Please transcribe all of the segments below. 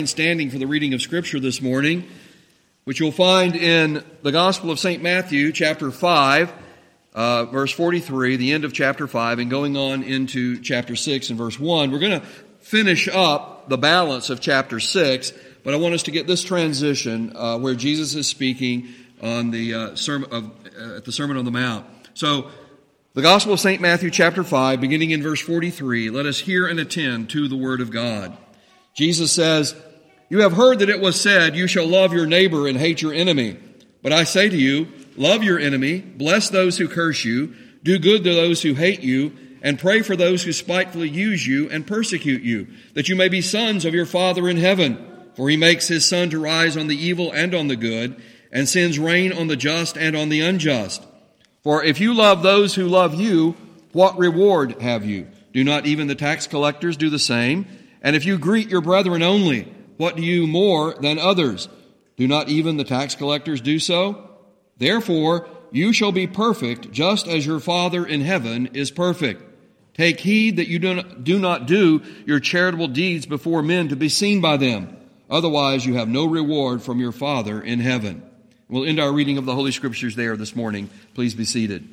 Standing for the reading of Scripture this morning, which you'll find in the Gospel of St. Matthew, chapter 5, verse 43, the end of chapter 5, and going on into chapter 6 and verse 1. We're going to finish up the balance of chapter 6, but I want us to get this transition where Jesus is speaking on the Sermon on the Mount. So, the Gospel of St. Matthew, chapter 5, beginning in verse 43, let us hear and attend to the Word of God. Jesus says, "You have heard that it was said, 'You shall love your neighbor and hate your enemy.' But I say to you, love your enemy, bless those who curse you, do good to those who hate you, and pray for those who spitefully use you and persecute you, that you may be sons of your Father in heaven. For he makes his sun to rise on the evil and on the good, and sends rain on the just and on the unjust. For if you love those who love you, what reward have you? Do not even the tax collectors do the same? And if you greet your brethren only, what do you more than others? Do not even the tax collectors do so? Therefore, you shall be perfect, just as your Father in heaven is perfect. Take heed that you do not do your charitable deeds before men to be seen by them. Otherwise, you have no reward from your Father in heaven." We'll end our reading of the Holy Scriptures there this morning. Please be seated.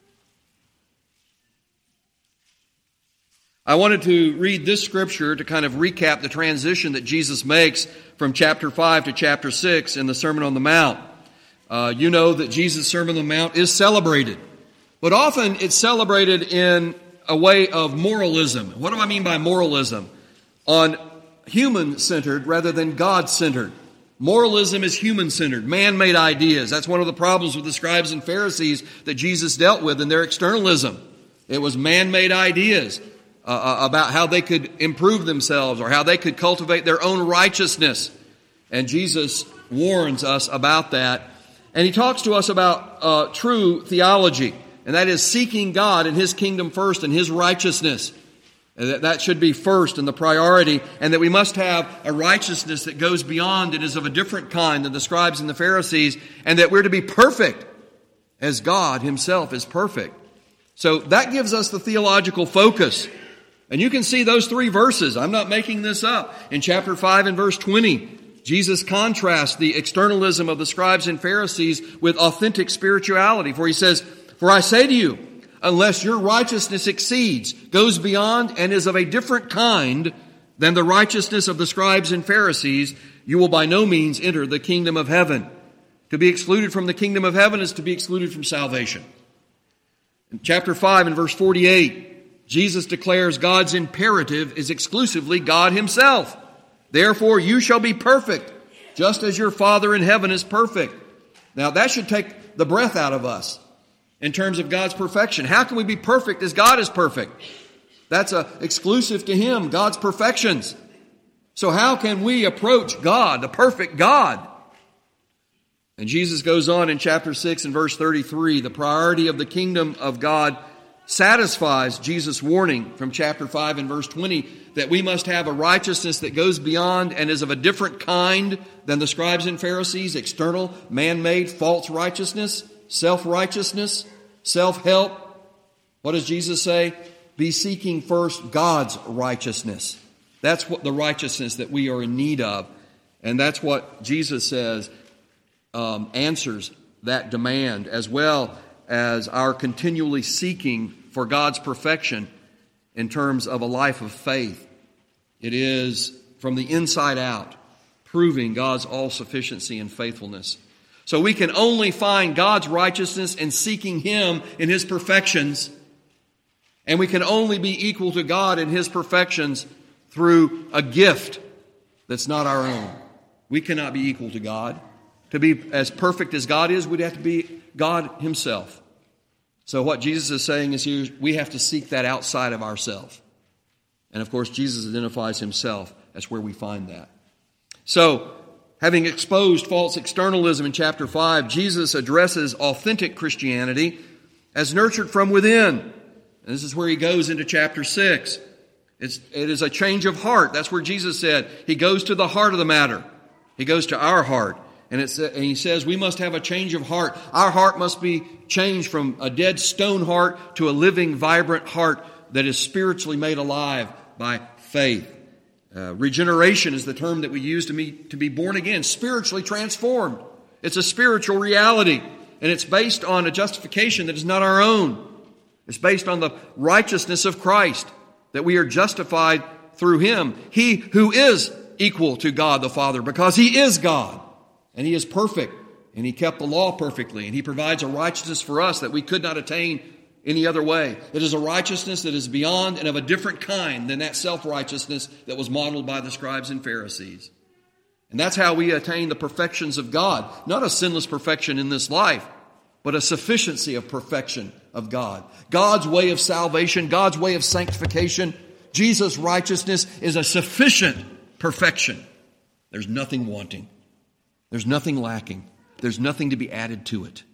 I wanted to read this scripture to kind of recap the transition that Jesus makes from chapter 5 to chapter 6 in the Sermon on the Mount. You know that Jesus' Sermon on the Mount is celebrated, but often it's celebrated in a way of moralism. What do I mean by moralism? On human-centered rather than God-centered. Moralism is human-centered, man-made ideas. That's one of the problems with the scribes and Pharisees that Jesus dealt with in their externalism. It was man-made ideas about how they could improve themselves or how they could cultivate their own righteousness. And Jesus warns us about that. And he talks to us about true theology, and that is seeking God and His kingdom first and His righteousness. And that should be first and the priority, and that we must have a righteousness that goes beyond and is of a different kind than the scribes and the Pharisees, and that we're to be perfect as God Himself is perfect. So that gives us the theological focus. And you can see those three verses. I'm not making this up. In chapter 5 and verse 20, Jesus contrasts the externalism of the scribes and Pharisees with authentic spirituality. For He says, "For I say to you, unless your righteousness exceeds, goes beyond, and is of a different kind than the righteousness of the scribes and Pharisees, you will by no means enter the kingdom of heaven." To be excluded from the kingdom of heaven is to be excluded from salvation. In chapter 5 and verse 48, Jesus declares God's imperative is exclusively God Himself. "Therefore you shall be perfect, just as your Father in heaven is perfect." Now that should take the breath out of us. In terms of God's perfection, how can we be perfect as God is perfect? That's exclusive to Him, God's perfections. So how can we approach God, the perfect God? And Jesus goes on in chapter 6 and verse 33, the priority of the kingdom of God satisfies Jesus' warning from chapter 5 and verse 20 that we must have a righteousness that goes beyond and is of a different kind than the scribes and Pharisees, external, man-made, false righteousness, self-righteousness, self-help. What does Jesus say? Be seeking first God's righteousness. That's what the righteousness that we are in need of. And that's what Jesus says answers that demand, as well as our continually seeking for God's perfection in terms of a life of faith. It is from the inside out, proving God's all-sufficiency and faithfulness. So we can only find God's righteousness in seeking Him in His perfections. And we can only be equal to God in His perfections through a gift that's not our own. We cannot be equal to God. To be as perfect as God is, we'd have to be God Himself. So what Jesus is saying is here, we have to seek that outside of ourselves. And of course, Jesus identifies Himself as where we find that. So, having exposed false externalism in chapter 5, Jesus addresses authentic Christianity as nurtured from within. And this is where He goes into chapter 6. It is a change of heart. That's where Jesus said He goes to the heart of the matter. He goes to our heart. And He says we must have a change of heart. Our heart must be changed from a dead stone heart to a living, vibrant heart that is spiritually made alive by faith. Regeneration is the term that we use to be born again, spiritually transformed. It's a spiritual reality, and it's based on a justification that is not our own. It's based on the righteousness of Christ, that we are justified through Him. He who is equal to God the Father, because He is God, and He is perfect, and He kept the law perfectly, and He provides a righteousness for us that we could not attain any other way. It is a righteousness that is beyond and of a different kind than that self-righteousness that was modeled by the scribes and Pharisees. And that's how we attain the perfections of God. Not a sinless perfection in this life, but a sufficiency of perfection of God. God's way of salvation, God's way of sanctification, Jesus' righteousness is a sufficient perfection. There's nothing wanting. There's nothing lacking. There's nothing to be added to it.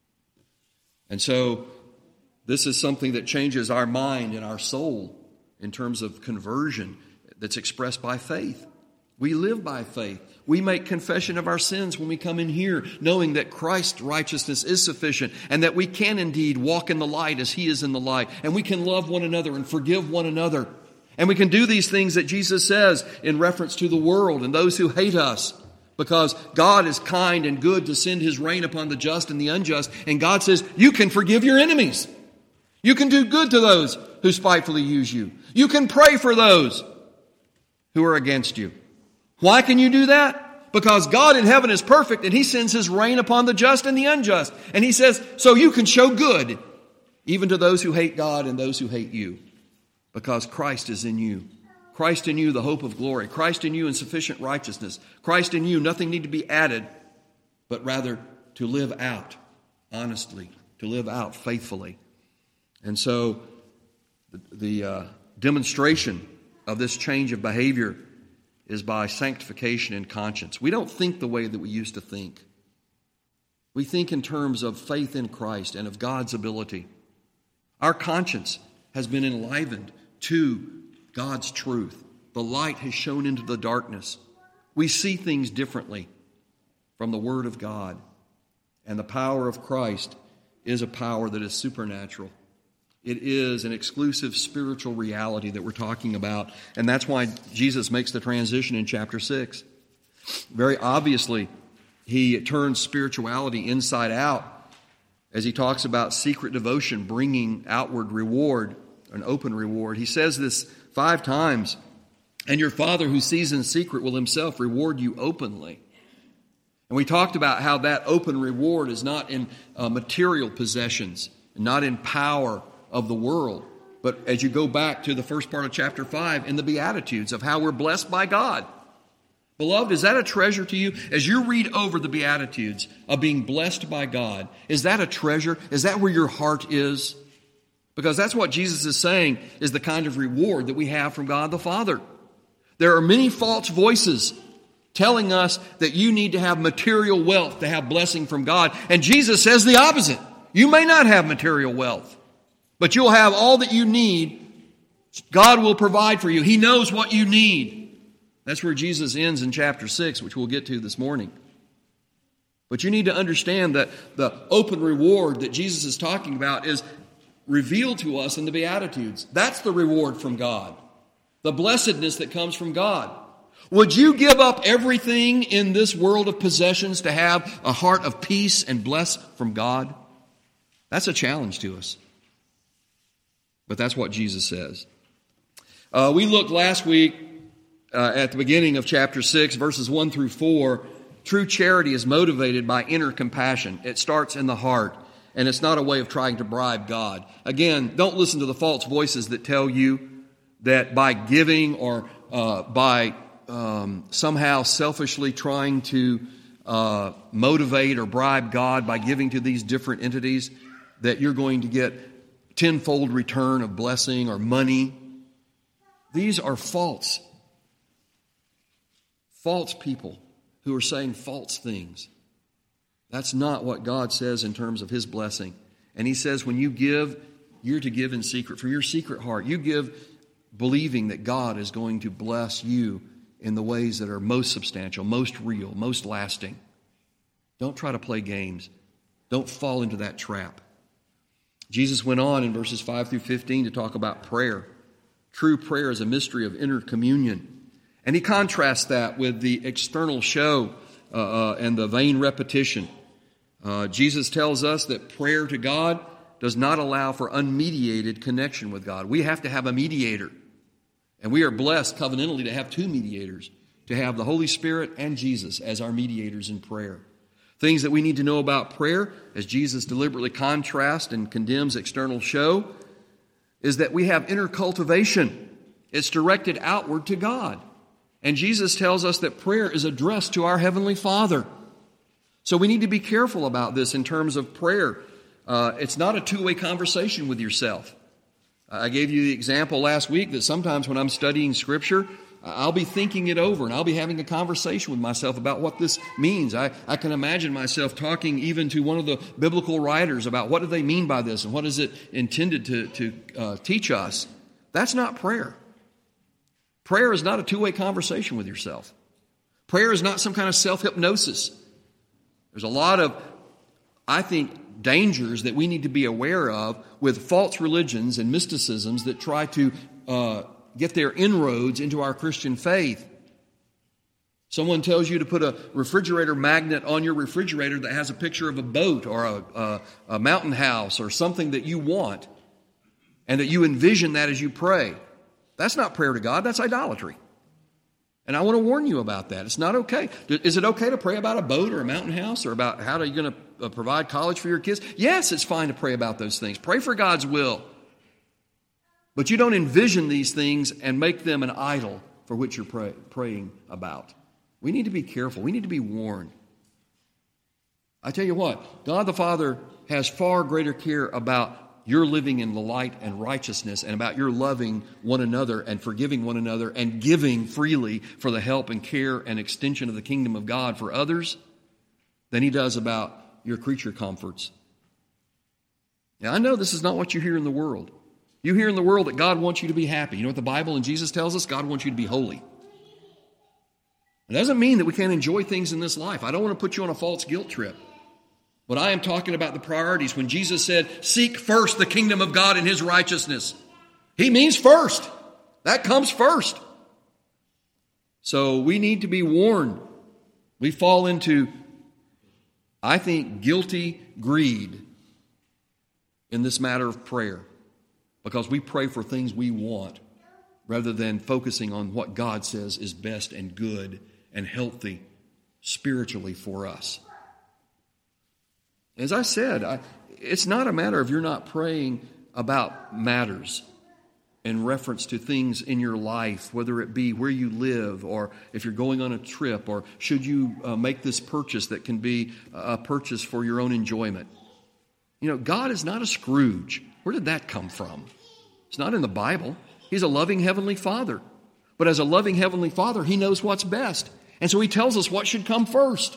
And so, this is something that changes our mind and our soul in terms of conversion that's expressed by faith. We live by faith. We make confession of our sins when we come in here, knowing that Christ's righteousness is sufficient and that we can indeed walk in the light as He is in the light. And we can love one another and forgive one another. And we can do these things that Jesus says in reference to the world and those who hate us. Because God is kind and good to send His rain upon the just and the unjust. And God says, you can forgive your enemies. You can do good to those who spitefully use you. You can pray for those who are against you. Why can you do that? Because God in heaven is perfect and He sends His rain upon the just and the unjust. And He says, so you can show good even to those who hate God and those who hate you. Because Christ is in you. Christ in you, the hope of glory. Christ in you in sufficient righteousness. Christ in you, nothing need to be added, but rather to live out honestly, to live out faithfully. And so the demonstration of this change of behavior is by sanctification in conscience. We don't think the way that we used to think. We think in terms of faith in Christ and of God's ability. Our conscience has been enlivened to God's truth. The light has shone into the darkness. We see things differently from the Word of God. And the power of Christ is a power that is supernatural. It is an exclusive spiritual reality that we're talking about. And that's why Jesus makes the transition in chapter 6. Very obviously, He turns spirituality inside out as He talks about secret devotion bringing outward reward, an open reward. He says this 5 times. And your Father who sees in secret will Himself reward you openly. And we talked about how that open reward is not in material possessions, not in power of the world. But as you go back to the first part of chapter 5 in the Beatitudes of how we're blessed by God. Beloved, is that a treasure to you? As you read over the Beatitudes of being blessed by God, is that a treasure? Is that where your heart is? Because that's what Jesus is saying is the kind of reward that we have from God the Father. There are many false voices telling us that you need to have material wealth to have blessing from God. And Jesus says the opposite. You may not have material wealth, but you'll have all that you need. God will provide for you. He knows what you need. That's where Jesus ends in chapter 6, which we'll get to this morning. But you need to understand that the open reward that Jesus is talking about is revealed to us in the Beatitudes. That's the reward from God. The blessedness that comes from God. Would you give up everything in this world of possessions to have a heart of peace and bless from God? That's a challenge to us. But that's what Jesus says. We looked last week at the beginning of chapter 6, verses 1 through 4. True charity is motivated by inner compassion. It starts in the heart, and it's not a way of trying to bribe God. Again, don't listen to the false voices that tell you that by giving or by somehow selfishly trying to motivate or bribe God by giving to these different entities, that you're going to get tenfold return of blessing or money. These are false people who are saying false things. That's not what God says in terms of His blessing. And He says when you give, you're to give in secret. From your secret heart, you give believing that God is going to bless you in the ways that are most substantial, most real, most lasting. Don't try to play games. Don't fall into that trap. Jesus went on in verses 5 through 15 to talk about prayer. True prayer is a mystery of inner communion. And he contrasts that with the external show and the vain repetition. Jesus tells us that prayer to God does not allow for unmediated connection with God. We have to have a mediator. And we are blessed covenantally to have two mediators, to have the Holy Spirit and Jesus as our mediators in prayer. Things that we need to know about prayer, as Jesus deliberately contrasts and condemns external show, is that we have inner cultivation. It's directed outward to God. And Jesus tells us that prayer is addressed to our Heavenly Father. So we need to be careful about this in terms of prayer. It's not a two-way conversation with yourself. I gave you the example last week that sometimes when I'm studying Scripture, I'll be thinking it over and I'll be having a conversation with myself about what this means. I can imagine myself talking even to one of the biblical writers about what do they mean by this and what is it intended to teach us. That's not prayer. Prayer is not a two-way conversation with yourself. Prayer is not some kind of self-hypnosis. There's a lot of, I think, dangers that we need to be aware of with false religions and mysticisms that try to get their inroads into our Christian faith. Someone tells you to put a refrigerator magnet on your refrigerator that has a picture of a boat or a mountain house or something that you want, and that you envision that as you pray. That's not prayer to God, that's idolatry. And I want to warn you about that. It's not okay. Is it okay to pray about a boat or a mountain house or about how are you going to provide college for your kids? Yes, it's fine to pray about those things. Pray for God's will. But you don't envision these things and make them an idol for which you're praying about. We need to be careful. We need to be warned. I tell you what, God the Father has far greater care about your living in the light and righteousness and about your loving one another and forgiving one another and giving freely for the help and care and extension of the kingdom of God for others than He does about your creature comforts. Now, I know this is not what you hear in the world. You hear in the world that God wants you to be happy. You know what the Bible and Jesus tells us? God wants you to be holy. It doesn't mean that we can't enjoy things in this life. I don't want to put you on a false guilt trip. But I am talking about the priorities. When Jesus said, seek first the kingdom of God and His righteousness, He means first. That comes first. So we need to be warned. We fall into, I think, guilty greed in this matter of prayer because we pray for things we want rather than focusing on what God says is best and good and healthy spiritually for us. As I said, it's not a matter of you're not praying about matters in reference to things in your life, whether it be where you live or if you're going on a trip or should you make this purchase that can be a purchase for your own enjoyment. You know, God is not a Scrooge. Where did that come from? It's not in the Bible. He's a loving Heavenly Father. But as a loving Heavenly Father, He knows what's best. And so He tells us what should come first.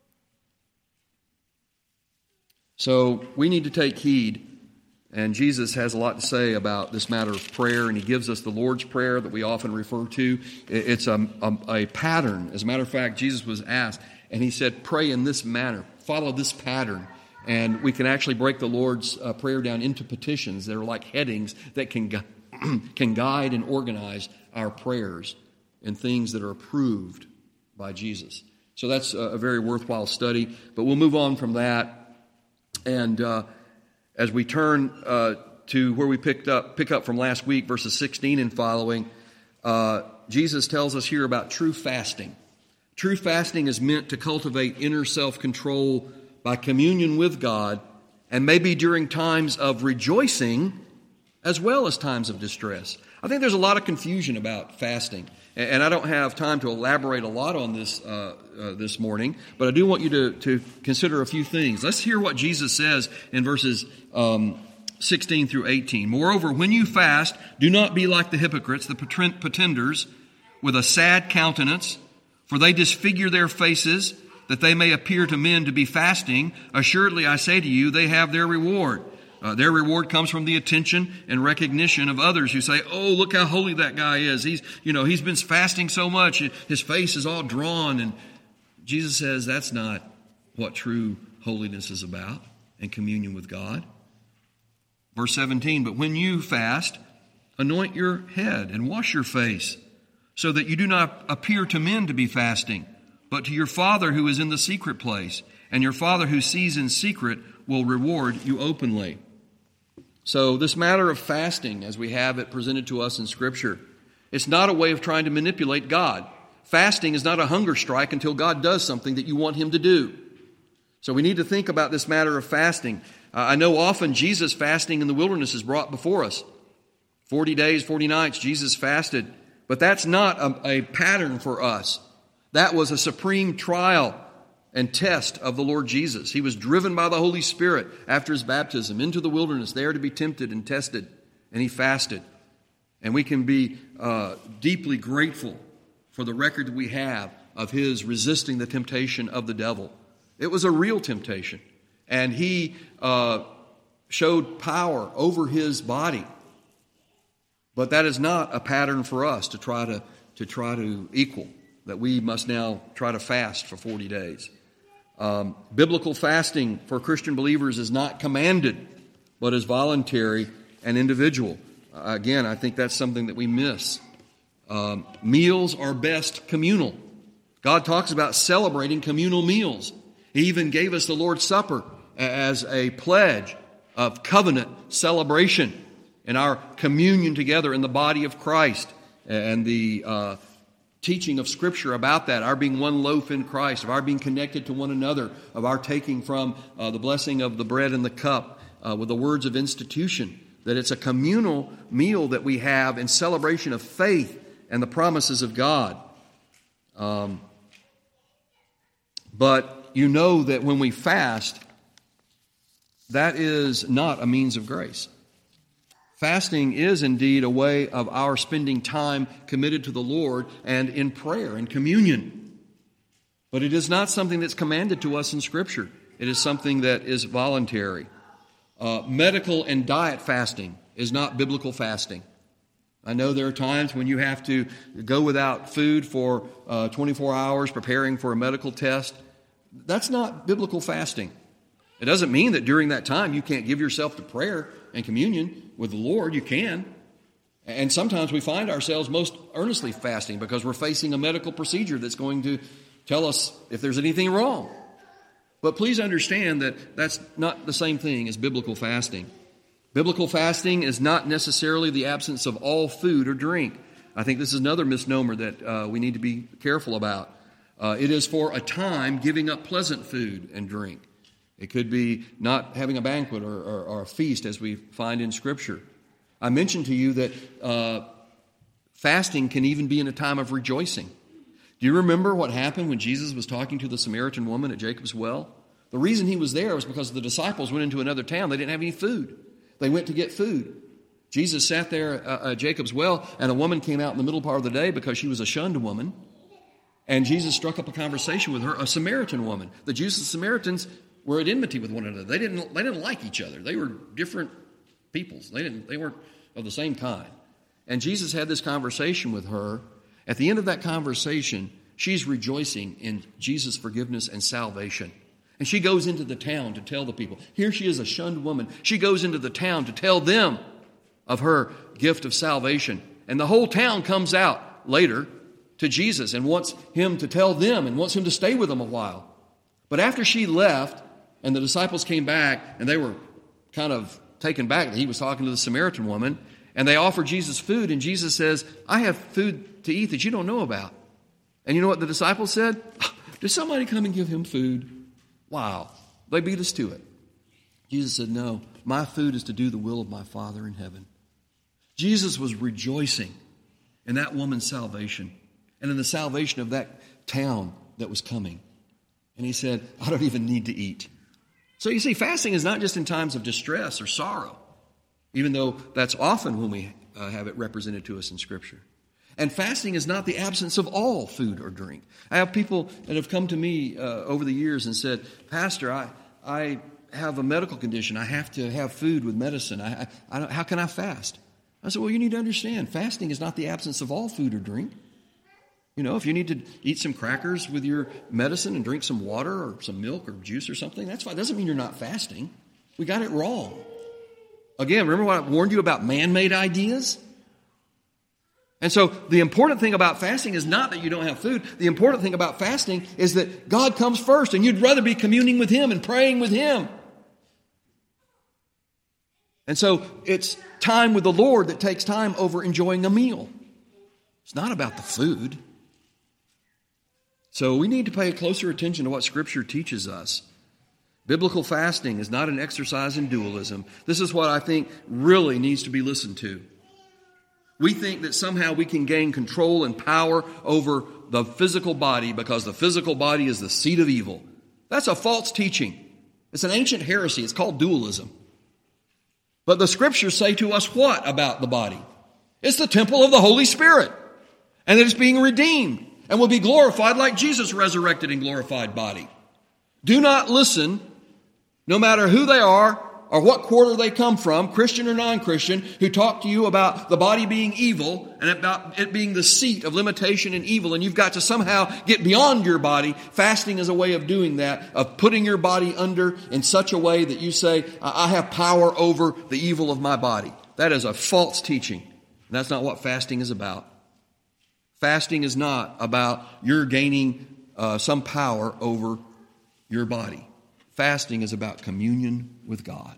So we need to take heed, and Jesus has a lot to say about this matter of prayer, and He gives us the Lord's Prayer that we often refer to. It's a pattern. As a matter of fact, Jesus was asked, and He said, pray in this manner, follow this pattern. And we can actually break the Lord's Prayer down into petitions. They're like headings that can guide and organize our prayers in things that are approved by Jesus. So that's a very worthwhile study, but we'll move on from that. And as we turn to where we pick up from last week, verses 16 and following, Jesus tells us here about true fasting. True fasting is meant to cultivate inner self-control by communion with God, and maybe during times of rejoicing as well as times of distress. I think there's a lot of confusion about fasting, and I don't have time to elaborate a lot on this this morning, but I do want you to consider a few things. Let's hear what Jesus says in verses 16 through 18. Moreover, when you fast, do not be like the hypocrites, the pretenders, with a sad countenance, for they disfigure their faces, that they may appear to men to be fasting. Assuredly, I say to you, they have their reward. Their reward comes from the attention and recognition of others who say, oh, look how holy that guy is. He's been fasting so much. His face is all drawn. And Jesus says that's not what true holiness is about and communion with God. Verse 17, but when you fast, anoint your head and wash your face, so that you do not appear to men to be fasting, but to your Father who is in the secret place, and your Father who sees in secret will reward you openly. So this matter of fasting, as we have it presented to us in Scripture, it's not a way of trying to manipulate God. Fasting is not a hunger strike until God does something that you want Him to do. So we need to think about this matter of fasting. I know often Jesus fasting in the wilderness is brought before us. 40 days, 40 nights, Jesus fasted. But that's not a pattern for us. That was a supreme trial and test of the Lord Jesus. He was driven by the Holy Spirit after His baptism into the wilderness, there to be tempted and tested. And He fasted. And we can be deeply grateful for the record that we have of His resisting the temptation of the devil. It was a real temptation. And He showed power over His body. But that is not a pattern for us to try to equal, that we must now try to fast for 40 days. Biblical fasting for Christian believers is not commanded, but is voluntary and individual. Again, I think that's something that we miss. Meals are best communal. God talks about celebrating communal meals. He even gave us the Lord's Supper as a pledge of covenant celebration in our communion together in the body of Christ, and the teaching of Scripture about that, our being one loaf in Christ, of our being connected to one another, of our taking from the blessing of the bread and the cup with the words of institution, that it's a communal meal that we have in celebration of faith and the promises of God. But you know that when we fast, that is not a means of grace. Fasting is indeed a way of our spending time committed to the Lord and in prayer and communion. But it is not something that's commanded to us in Scripture. It is something that is voluntary. Medical and diet fasting is not biblical fasting. I know there are times when you have to go without food for 24 hours preparing for a medical test. That's not biblical fasting. It doesn't mean that during that time you can't give yourself to prayer and communion with the Lord. You can. And sometimes we find ourselves most earnestly fasting because we're facing a medical procedure that's going to tell us if there's anything wrong. But please understand that that's not the same thing as biblical fasting. Biblical fasting is not necessarily the absence of all food or drink. I think this is another misnomer that we need to be careful about. It is for a time giving up pleasant food and drink. It could be not having a banquet or a feast, as we find in Scripture. I mentioned to you that fasting can even be in a time of rejoicing. Do you remember what happened when Jesus was talking to the Samaritan woman at Jacob's well? The reason He was there was because the disciples went into another town. They didn't have any food. They went to get food. Jesus sat there at Jacob's well, and a woman came out in the middle part of the day because she was a shunned woman. And Jesus struck up a conversation with her, a Samaritan woman. The Jews and Samaritans were at enmity with one another. They didn't like each other. They were different peoples. They weren't of the same kind. And Jesus had this conversation with her. At the end of that conversation, she's rejoicing in Jesus' forgiveness and salvation. And she goes into the town to tell the people. Here she is, a shunned woman. She goes into the town to tell them of her gift of salvation. And the whole town comes out later to Jesus and wants Him to tell them and wants Him to stay with them a while. But after she left and the disciples came back, and they were kind of taken back that He was talking to the Samaritan woman, and they offered Jesus food, and Jesus says, I have food to eat that you don't know about. And you know what the disciples said? Did somebody come and give Him food? Wow. They beat us to it. Jesus said, no, my food is to do the will of my Father in heaven. Jesus was rejoicing in that woman's salvation and in the salvation of that town that was coming. And He said, I don't even need to eat. So you see, fasting is not just in times of distress or sorrow, even though that's often when we have it represented to us in Scripture. And fasting is not the absence of all food or drink. I have people that have come to me over the years and said, Pastor, I have a medical condition. I have to have food with medicine. How can I fast? I said, well, you need to understand, fasting is not the absence of all food or drink. You know, if you need to eat some crackers with your medicine and drink some water or some milk or juice or something, that's fine. It doesn't mean you're not fasting. We got it wrong. Again, remember what I warned you about man-made ideas? And so the important thing about fasting is not that you don't have food. The important thing about fasting is that God comes first, and you'd rather be communing with Him and praying with Him. And so it's time with the Lord that takes time over enjoying a meal. It's not about the food. So we need to pay closer attention to what Scripture teaches us. Biblical fasting is not an exercise in dualism. This is what I think really needs to be listened to. We think that somehow we can gain control and power over the physical body because the physical body is the seat of evil. That's a false teaching. It's an ancient heresy. It's called dualism. But the Scriptures say to us what about the body? It's the temple of the Holy Spirit. And that it's being redeemed and will be glorified like Jesus' resurrected and glorified body. Do not listen, no matter who they are or what quarter they come from, Christian or non-Christian, who talk to you about the body being evil and about it being the seat of limitation and evil, and you've got to somehow get beyond your body. Fasting is a way of doing that, of putting your body under in such a way that you say, I have power over the evil of my body. That is a false teaching. That's not what fasting is about. Fasting is not about your gaining some power over your body. Fasting is about communion with God.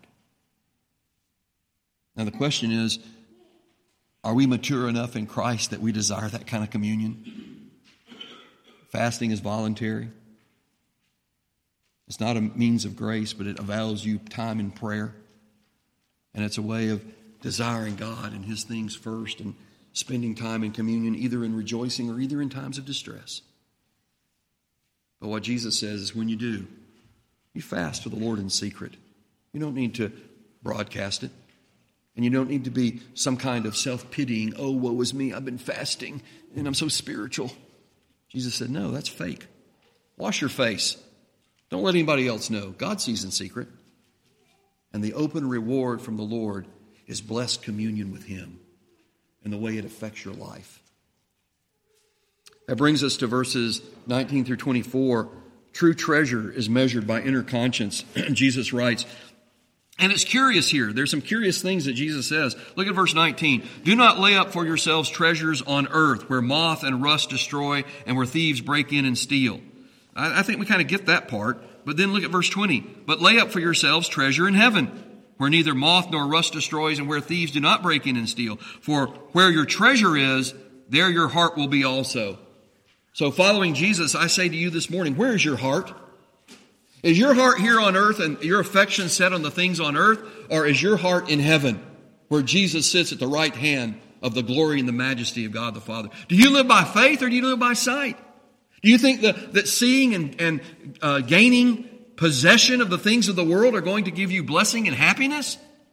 Now the question is, are we mature enough in Christ that we desire that kind of communion? Fasting is voluntary. It's not a means of grace, but it avails you time in prayer. And it's a way of desiring God and His things first and spending time in communion, either in rejoicing or either in times of distress. But what Jesus says is when you do, you fast to the Lord in secret. You don't need to broadcast it. And you don't need to be some kind of self-pitying, oh, woe is me, I've been fasting and I'm so spiritual. Jesus said, no, that's fake. Wash your face. Don't let anybody else know. God sees in secret. And the open reward from the Lord is blessed communion with Him and the way it affects your life. That brings us to verses 19 through 24. True treasure is measured by inner conscience. Jesus writes, and it's curious here. There's some curious things that Jesus says. Look at verse 19. Do not lay up for yourselves treasures on earth where moth and rust destroy and where thieves break in and steal. I think we kind of get that part. But then look at verse 20. But lay up for yourselves treasure in heaven where neither moth nor rust destroys and where thieves do not break in and steal. For where your treasure is, there your heart will be also. So following Jesus, I say to you this morning, where is your heart? Is your heart here on earth and your affection set on the things on earth? Or is your heart in heaven where Jesus sits at the right hand of the glory and the majesty of God the Father? Do you live by faith or do you live by sight? Do you think that seeing and gaining possession of the things of the world are going to give you blessing and happiness?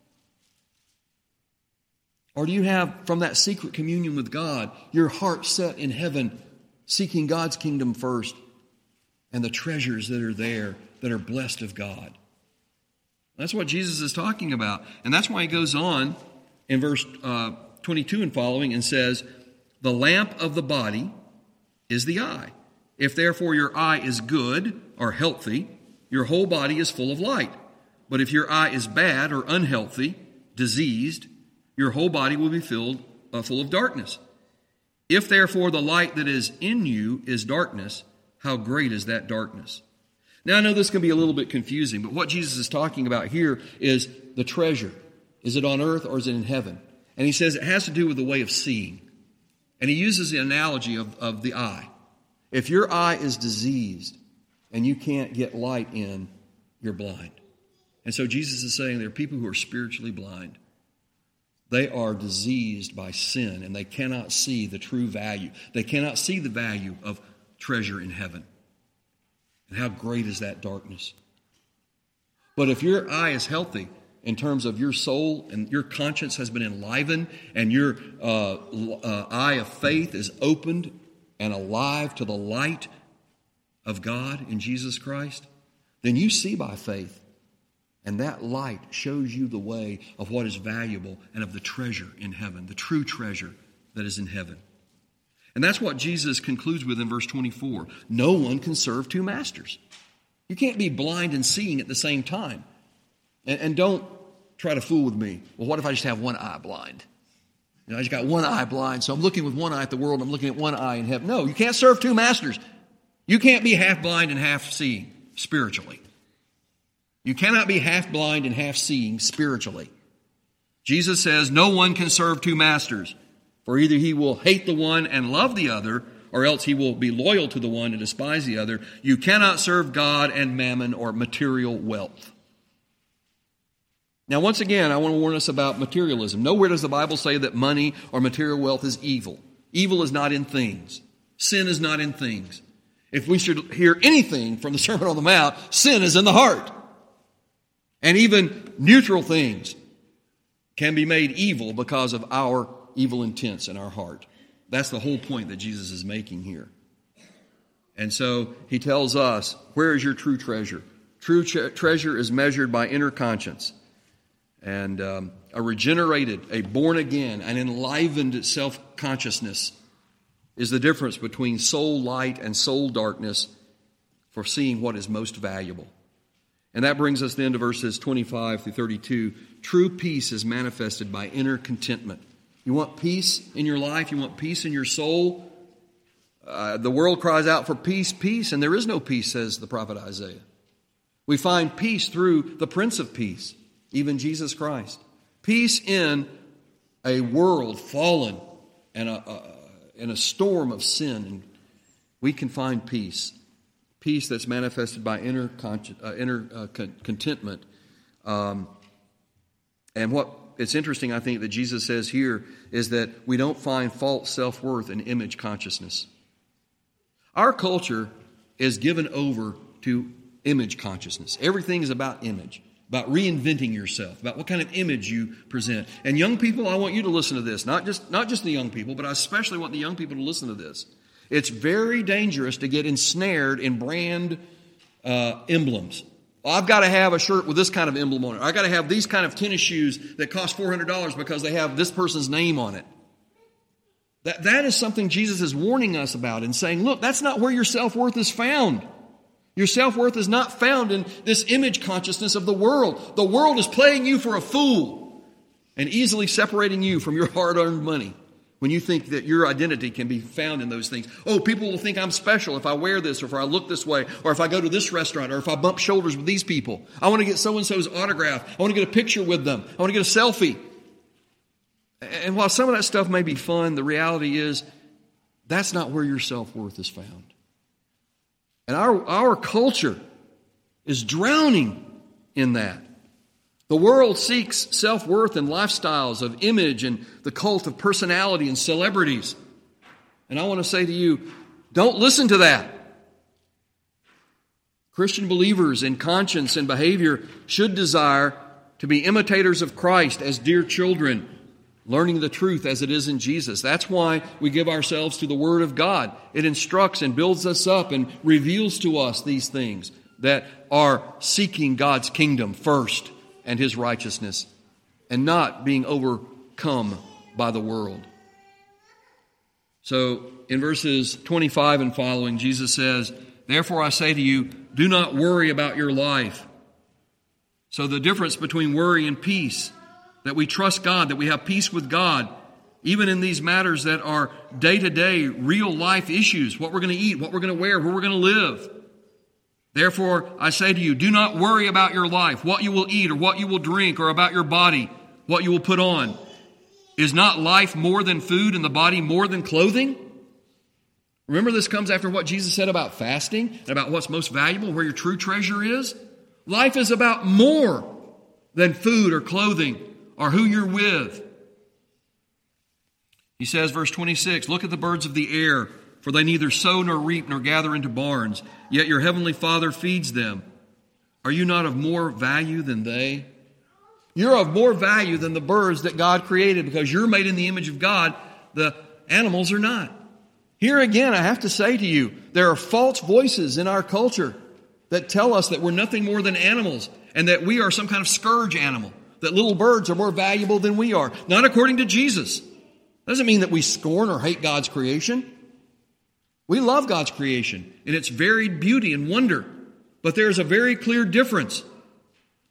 Or do you have, from that secret communion with God, your heart set in heaven, seeking God's kingdom first and the treasures that are there that are blessed of God? That's what Jesus is talking about. And that's why He goes on in verse 22 and following and says, the lamp of the body is the eye. If therefore your eye is good or healthy, your whole body is full of light. But if your eye is bad or unhealthy, diseased, your whole body will be full of darkness. If therefore the light that is in you is darkness, how great is that darkness? Now I know this can be a little bit confusing, but what Jesus is talking about here is the treasure. Is it on earth or is it in heaven? And He says it has to do with the way of seeing. And He uses the analogy of the eye. If your eye is diseased and you can't get light in, you're blind. And so Jesus is saying there are people who are spiritually blind. They are diseased by sin and they cannot see the true value. They cannot see the value of treasure in heaven. And how great is that darkness? But if your eye is healthy in terms of your soul and your conscience has been enlivened and your eye of faith is opened and alive to the light of God in Jesus Christ, then you see by faith. And that light shows you the way of what is valuable and of the treasure in heaven, the true treasure that is in heaven. And that's what Jesus concludes with in verse 24. No one can serve two masters. You can't be blind and seeing at the same time. And don't try to fool with me. Well, what if I just have one eye blind? I just got one eye blind, so I'm looking with one eye at the world, I'm looking at one eye in heaven. No, you can't serve two masters. You can't be half blind and half seeing spiritually. You cannot be half blind and half seeing spiritually. Jesus says no one can serve two masters, for either he will hate the one and love the other, or else he will be loyal to the one and despise the other. You cannot serve God and mammon or material wealth. Now, once again, I want to warn us about materialism. Nowhere does the Bible say that money or material wealth is evil. Evil is not in things. Sin is not in things. If we should hear anything from the Sermon on the Mount, sin is in the heart. And even neutral things can be made evil because of our evil intents in our heart. That's the whole point that Jesus is making here. And so he tells us, where is your true treasure? True treasure is measured by inner conscience. And a regenerated, a born again, an enlivened self-consciousness is the difference between soul light and soul darkness for seeing what is most valuable. And that brings us then to verses 25 through 32. True peace is manifested by inner contentment. You want peace in your life? You want peace in your soul? The world cries out for peace, peace, and there is no peace, says the prophet Isaiah. We find peace through the Prince of Peace, even Jesus Christ. Peace in a world fallen and in a storm of sin. And we can find peace. Peace that's manifested by inner contentment. And what it's interesting, I think, that Jesus says here is that we don't find false self-worth in image consciousness. Our culture is given over to image consciousness. Everything is about image, about reinventing yourself, about what kind of image you present. And young people, I want you to listen to this. Not just the young people, but I especially want the young people to listen to this. It's very dangerous to get ensnared in brand emblems. Well, I've got to have a shirt with this kind of emblem on it. I've got to have these kind of tennis shoes that cost $400 because they have this person's name on it. That is something Jesus is warning us about and saying, look, that's not where your self-worth is found. Your self-worth is not found in this image consciousness of the world. The world is playing you for a fool and easily separating you from your hard-earned money when you think that your identity can be found in those things. Oh, people will think I'm special if I wear this or if I look this way or if I go to this restaurant or if I bump shoulders with these people. I want to get so-and-so's autograph. I want to get a picture with them. I want to get a selfie. And while some of that stuff may be fun, the reality is that's not where your self-worth is found. And our culture is drowning in that. The world seeks self-worth and lifestyles of image and the cult of personality and celebrities. And I want to say to you, don't listen to that. Christian believers in conscience and behavior should desire to be imitators of Christ as dear children, learning the truth as it is in Jesus. That's why we give ourselves to the Word of God. It instructs and builds us up and reveals to us these things that are seeking God's kingdom first and His righteousness, and not being overcome by the world. So in verses 25 and following, Jesus says, therefore I say to you, do not worry about your life. So the difference between worry and peace, that we trust God, that we have peace with God, even in these matters that are day-to-day, real-life issues, what we're going to eat, what we're going to wear, where we're going to live. Therefore, I say to you, do not worry about your life, what you will eat or what you will drink, or about your body, what you will put on. Is not life more than food and the body more than clothing? Remember, this comes after what Jesus said about fasting and about what's most valuable, where your true treasure is. Life is about more than food or clothing or who you're with. He says, verse 26, look at the birds of the air, for they neither sow nor reap nor gather into barns, yet your heavenly Father feeds them. Are you not of more value than they? You're of more value than the birds that God created because you're made in the image of God. The animals are not. Here again, I have to say to you, there are false voices in our culture that tell us that we're nothing more than animals and that we are some kind of scourge animal, that little birds are more valuable than we are. Not according to Jesus. Doesn't mean that we scorn or hate God's creation. We love God's creation in its varied beauty and wonder. But there's a very clear difference.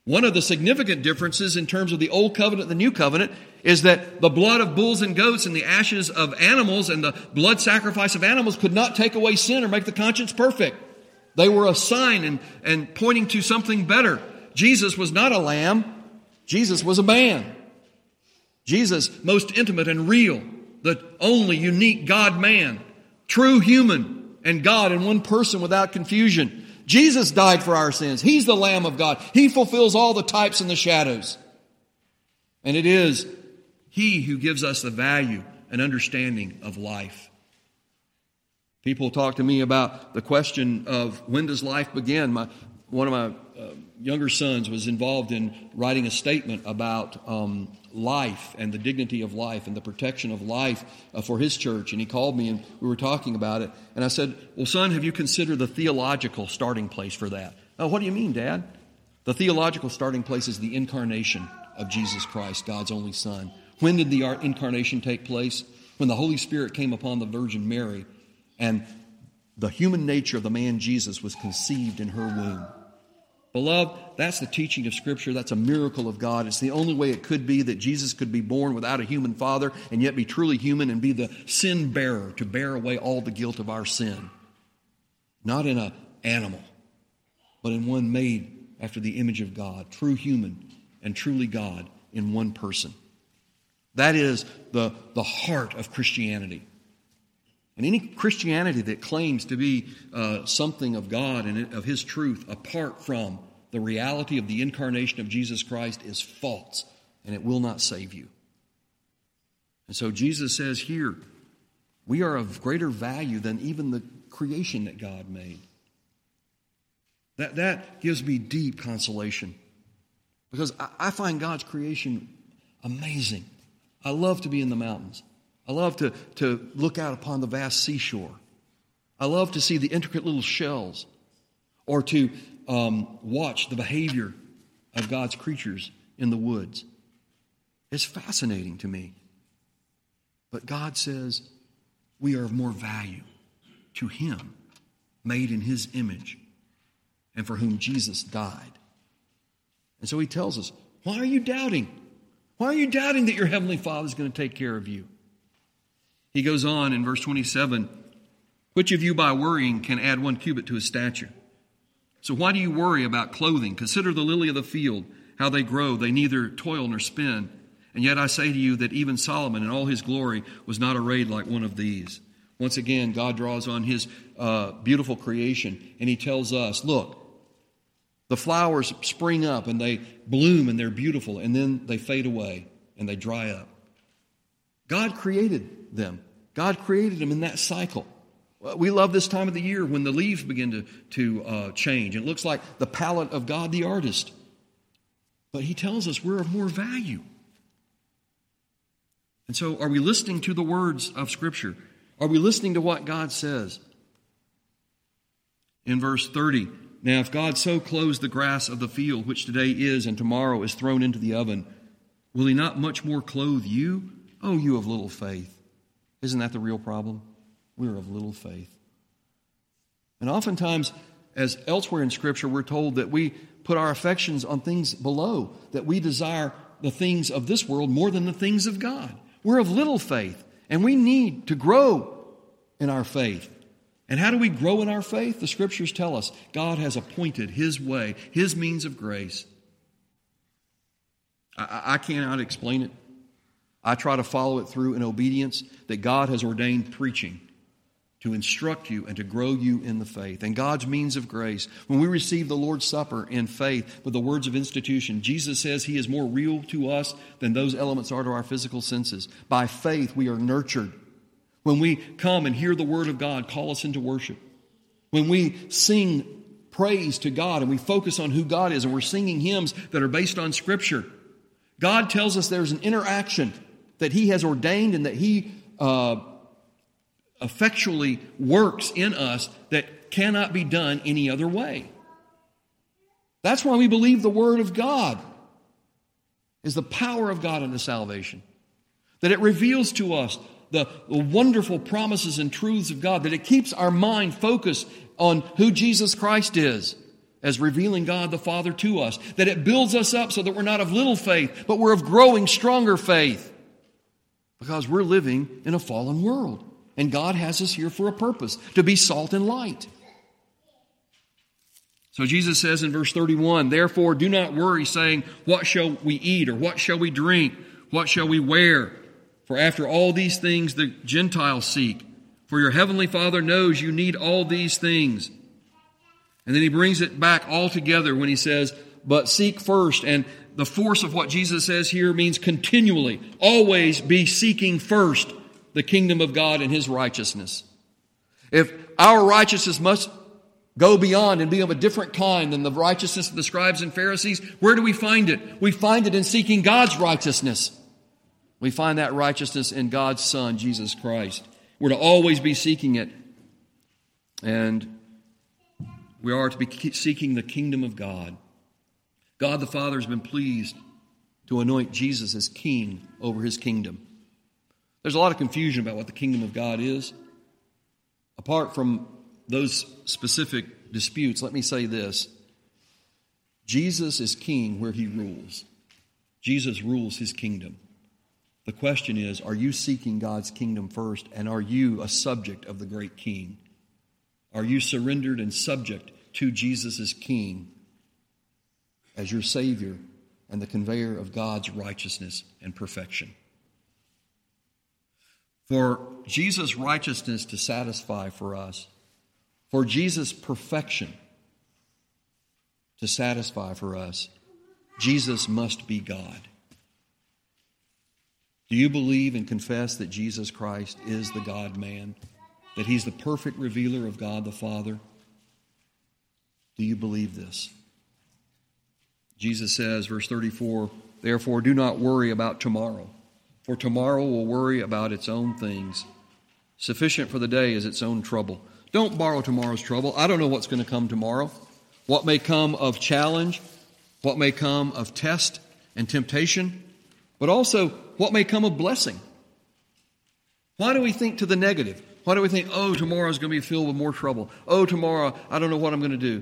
One of the significant differences in terms of the Old Covenant and the New Covenant is that the blood of bulls and goats and the ashes of animals and the blood sacrifice of animals could not take away sin or make the conscience perfect. They were a sign and pointing to something better. Jesus was not a lamb. Jesus was a man. Jesus, most intimate and real, the only unique God-man, true human and God in one person without confusion. Jesus died for our sins. He's the Lamb of God. He fulfills all the types and the shadows. And it is He who gives us the value and understanding of life. People talk to me about the question of when does life begin? One of my younger sons was involved in writing a statement about life and the dignity of life and the protection of life for his church. And he called me and we were talking about it. And I said, well, son, have you considered the theological starting place for that? Oh, what do you mean, Dad? The theological starting place is the incarnation of Jesus Christ, God's only Son. When did the incarnation take place? When the Holy Spirit came upon the Virgin Mary and the human nature of the man Jesus was conceived in her womb. Beloved, that's the teaching of Scripture. That's a miracle of God. It's the only way it could be that Jesus could be born without a human father and yet be truly human and be the sin bearer to bear away all the guilt of our sin. Not in an animal, but in one made after the image of God, true human and truly God in one person. That is the heart of Christianity. And any Christianity that claims to be something of God and of His truth apart from the reality of the incarnation of Jesus Christ is false, and it will not save you. And so Jesus says here, we are of greater value than even the creation that God made. That gives me deep consolation, because I find God's creation amazing. I love to be in the mountains. I love to look out upon the vast seashore. I love to see the intricate little shells, or to watch the behavior of God's creatures in the woods. It's fascinating to me. But God says we are of more value to Him, made in His image, and for whom Jesus died. And so He tells us, why are you doubting? Why are you doubting that your Heavenly Father is going to take care of you? He goes on in verse 27, which of you by worrying can add 1 cubit to his stature? So why do you worry about clothing? Consider the lily of the field, how they grow. They neither toil nor spin. And yet I say to you that even Solomon in all his glory was not arrayed like one of these. Once again, God draws on His beautiful creation, and He tells us, look, the flowers spring up and they bloom and they're beautiful, and then they fade away and they dry up. God created them. God created them in that cycle. We love this time of the year when the leaves begin to change. It looks like the palette of God the artist. But He tells us we're of more value. And so are we listening to the words of Scripture? Are we listening to what God says? In verse 30, now if God so clothes the grass of the field, which today is and tomorrow is thrown into the oven, will He not much more clothe you? Oh, you of little faith. Isn't that the real problem? We're of little faith. And oftentimes, as elsewhere in Scripture, we're told that we put our affections on things below, that we desire the things of this world more than the things of God. We're of little faith, and we need to grow in our faith. And how do we grow in our faith? The Scriptures tell us God has appointed His way, His means of grace. I cannot explain it. I try to follow it through in obedience, that God has ordained preaching to instruct you and to grow you in the faith. And God's means of grace, when we receive the Lord's Supper in faith with the words of institution, Jesus says He is more real to us than those elements are to our physical senses. By faith we are nurtured. When we come and hear the Word of God call us into worship, when we sing praise to God and we focus on who God is and we're singing hymns that are based on Scripture, God tells us there's an interaction that He has ordained and that He effectually works in us that cannot be done any other way. That's why we believe the Word of God is the power of God unto salvation. That it reveals to us the wonderful promises and truths of God. That it keeps our mind focused on who Jesus Christ is as revealing God the Father to us, that it builds us up so that we're not of little faith, but we're of growing, stronger faith. Because we're living in a fallen world. And God has us here for a purpose, to be salt and light. So Jesus says in verse 31, "Therefore do not worry, saying, what shall we eat, or what shall we drink? What shall we wear? For after all these things the Gentiles seek. For your heavenly Father knows you need all these things." And then he brings it back all together when he says, "But seek first." And the force of what Jesus says here means continually, always be seeking first the kingdom of God and His righteousness. If our righteousness must go beyond and be of a different kind than the righteousness of the scribes and Pharisees, where do we find it? We find it in seeking God's righteousness. We find that righteousness in God's Son, Jesus Christ. We're to always be seeking it. And we are to be seeking the kingdom of God. God the Father has been pleased to anoint Jesus as king over His kingdom. There's a lot of confusion about what the kingdom of God is. Apart from those specific disputes, let me say this. Jesus is king where He rules. Jesus rules His kingdom. The question is, are you seeking God's kingdom first, and are you a subject of the great King? Are you surrendered and subject to Jesus as King, as your Savior and the conveyor of God's righteousness and perfection? For Jesus' righteousness to satisfy for us, for Jesus' perfection to satisfy for us, Jesus must be God. Do you believe and confess that Jesus Christ is the God-man, that He's the perfect revealer of God the Father? Do you believe this? Jesus says, verse 34, "Therefore do not worry about tomorrow, for tomorrow will worry about its own things. Sufficient for the day is its own trouble." Don't borrow tomorrow's trouble. I don't know what's going to come tomorrow. What may come of challenge, what may come of test and temptation, but also what may come of blessing. Why do we think to the negative? Why do we think, oh, tomorrow's going to be filled with more trouble? Oh, tomorrow, I don't know what I'm going to do.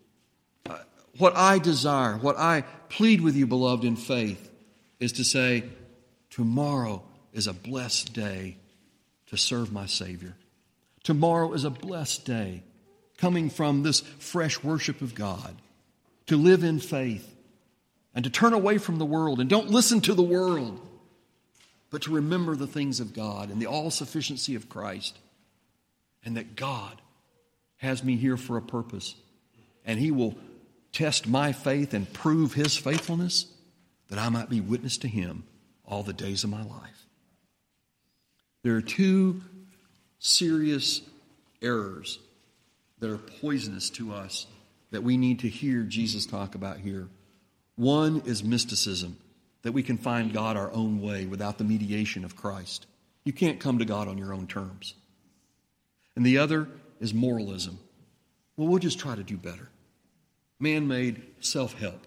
What I desire, what I plead with you, beloved, in faith, is to say, tomorrow is a blessed day to serve my Savior. Tomorrow is a blessed day coming from this fresh worship of God, to live in faith and to turn away from the world and don't listen to the world, but to remember the things of God and the all-sufficiency of Christ, and that God has me here for a purpose, and He will test my faith and prove His faithfulness, that I might be witness to Him all the days of my life. There are two serious errors that are poisonous to us that we need to hear Jesus talk about here. One is mysticism, that we can find God our own way without the mediation of Christ. You can't come to God on your own terms. And the other is moralism. Well, we'll just try to do better. Man-made self-help.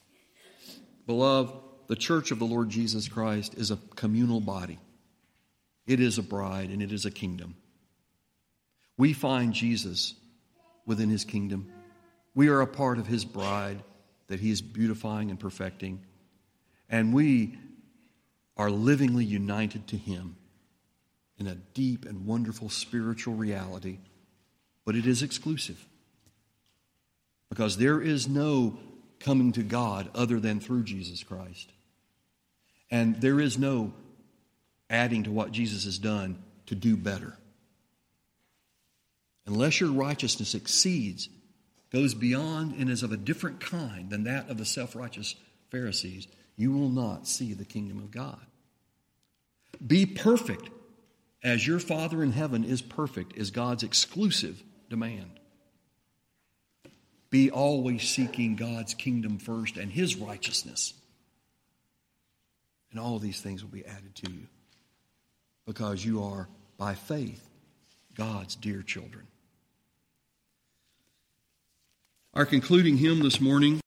Beloved, the church of the Lord Jesus Christ is a communal body. It is a bride and it is a kingdom. We find Jesus within His kingdom. We are a part of His bride that He is beautifying and perfecting. And we are livingly united to Him in a deep and wonderful spiritual reality. But it is exclusive. Because there is no coming to God other than through Jesus Christ. And there is no adding to what Jesus has done to do better. Unless your righteousness exceeds, goes beyond, and is of a different kind than that of the self-righteous Pharisees, you will not see the kingdom of God. Be perfect as your Father in heaven is perfect, is God's exclusive demand. Be always seeking God's kingdom first and His righteousness. And all of these things will be added to you. Because you are, by faith, God's dear children. Our concluding hymn this morning